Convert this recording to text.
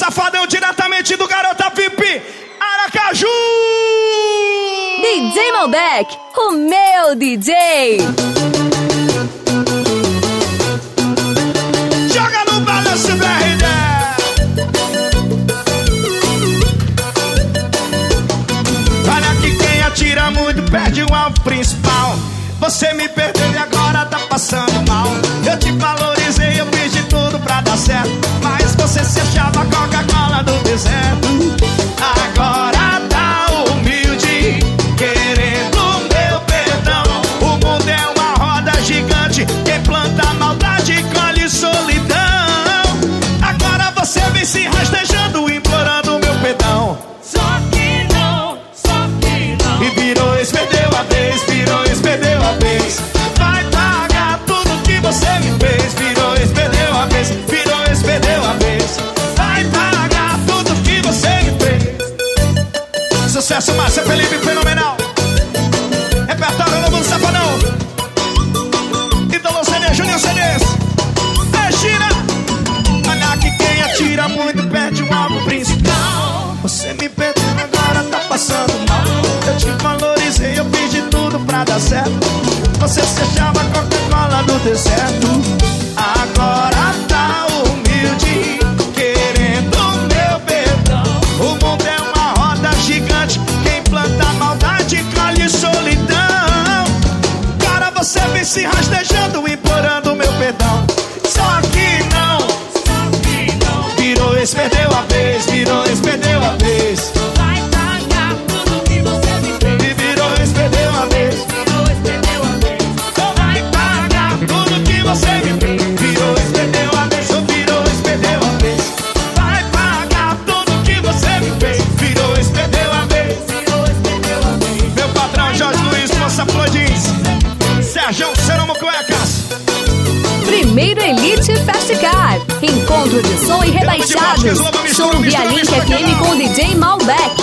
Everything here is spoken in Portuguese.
Safadão, diretamente do Garota VIP, Aracaju! DJ Malbec, o meu DJ. Joga no balanço BRD. Olha que quem atira muito perde o alvo principal. Você me perdeu e agora tá passando mal. Eu te valorizei, eu fiz de tudo pra dar certo, mas você se achava Coca-Cola do deserto. Agora tá humilde, querendo meu perdão. O mundo é uma roda gigante, quem planta maldade colhe solidão. Agora você vem se rastejando, implorando meu perdão. Só que não. E virou ex, perdeu a vez, virou ex, perdeu a vez. Vai pagar tudo que você me fez. Virou ex, perdeu a vez, virou ex, perdeu a vez. Vai pagar tudo que você me fez. Sucesso, Márcia Felipe, fenomenal. Repertório novo do Safadão. Ídolo CD, Júnior CDs. É gira. Olha que quem atira muito perde o alvo principal. Você me perdeu, agora tá passando mal. Eu te valorizei, eu fiz de tudo pra dar certo. Você se achava Coca-Cola do deserto. Agora tá humilde, querendo meu perdão. O mundo é uma roda gigante, quem planta maldade colhe solidão. Agora você vem se rastejando, implorando meu perdão. Só que não. Virou ex, perdeu a vez, virou ex, perdeu a vez. Vai pagar tudo que você me fez. E virou ex, perdeu a vez. Virou ex, perdeu a vez. Vai pagar tudo que você me fez. Virou ex, perdeu a vez, ou virou ex, perdeu a vez. Vai pagar tudo que você me fez. Virou ex, perdeu a vez. Virou ex, perdeu a vez. Meu patrão Jorge Luiz, Moça Flodins, Sérgio Ceromo Cuecas. Primeiro Elite Festicar. Encontro de som e rebaixados. Show via Link FM com DJ Malbec.